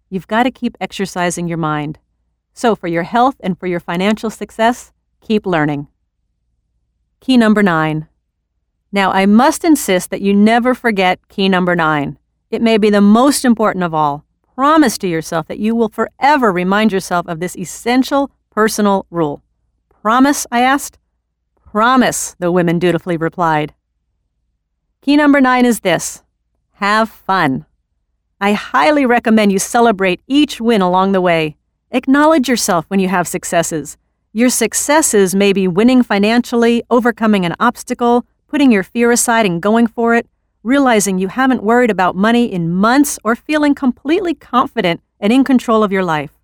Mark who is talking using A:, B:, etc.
A: you've got to keep exercising your mind. So for your health and for your financial success, keep learning. Key number 9. Now, I must insist that you never forget key number 9. It may be the most important of all. Promise to yourself that you will forever remind yourself of this essential personal rule. Promise, I asked. Promise, the women dutifully replied. Key number 9 is this: have fun. I highly recommend you celebrate each win along the way. Acknowledge yourself when you have successes. Your successes may be winning financially, overcoming an obstacle, putting your fear aside and going for it, realizing you haven't worried about money in months, or feeling completely confident and in control of your life.